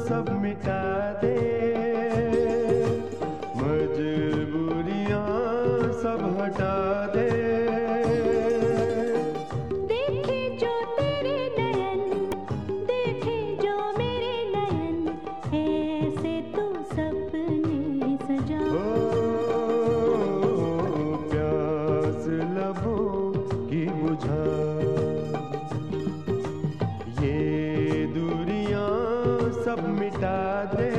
सब मिटा दे, मजबूरियां सब हटा दे। देखे जो तेरे नयन, देखे जो मेरे नयन, ऐसे तो सपने सजा। प्यास लबों की बुझा, ये दूरियां सब मिटा दे।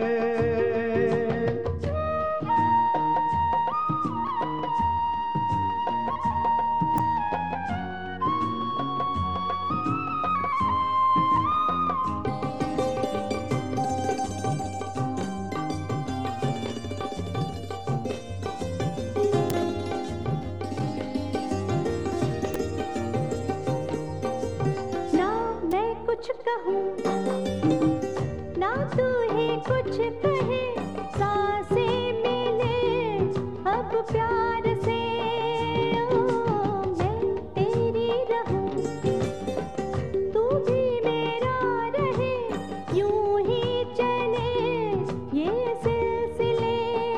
कुछ कहूँ ना तू ही कुछ कहे, सांसें मिले अब प्यार से। ओ मैं तेरी रहूं, तू भी मेरा रहे, यूं ही चले ये सिलसिले।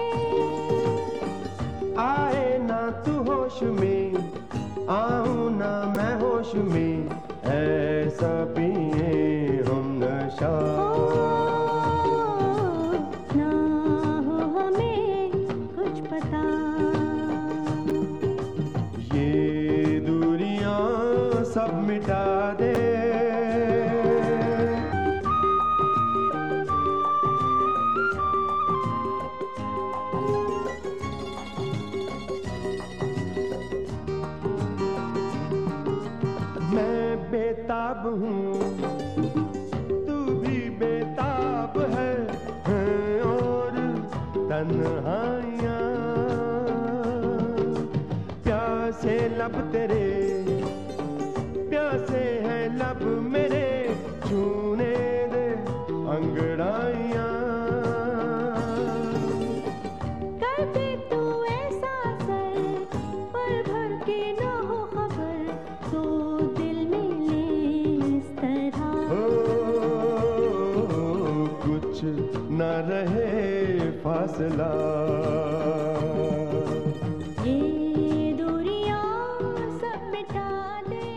आए ना तू होश में, आऊं ना मैं होश में, ऐसा पिए हम नशा। ना हो हमें कुछ पता, ये दूरियां सब मिटा दे। मैं बेताब हूँ, तू भी बेताब है, और तन्हाइयाँ। प्यासे लब तेरे, प्यासे हैं लब मेरे, छूने दे अंगड़ाइयाँ। कर दे तू ऐसा सर, पल भर के न हो खबर, तो दिल मिले इस तरह। कुछ न रहे फासला, ये दूरियां सब मिटा दे।